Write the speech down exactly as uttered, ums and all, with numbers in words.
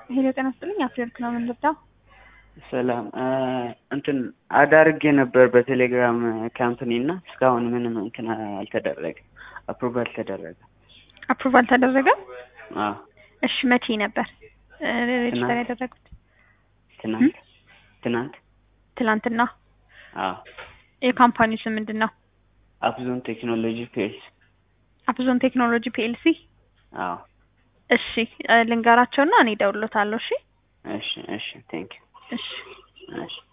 ሄሎ ጤና ይስጥልኝ አፍሪወርክ ነው የምንረዳው? ሰላም እንትን አዳርጌ ነበር በቴሌግራም ካምፓኒ እና እስካሁን ምንም እንትን አልተደረገም። አፕሩቭ አልተደረገም። አፕሩቭ አልተደረገም? አዎ። እሺ መቼ ነበር ሬጅስተር ያደረጉት? ትናንት ትናንት ትናንትና። አዎ። የካምፓኒው ስም ምንድነው? አፕዞን ቴክኖሎጂ ፒኤልሲ። አፕዞን ቴክኖሎጂ ፒኤልሲ። አዎ። እሺ ልንገራቸውና እኔ እደውልልዎታለሁ። እሺ እሺ እሺ ቴንክ ዩ። እሺ እሺ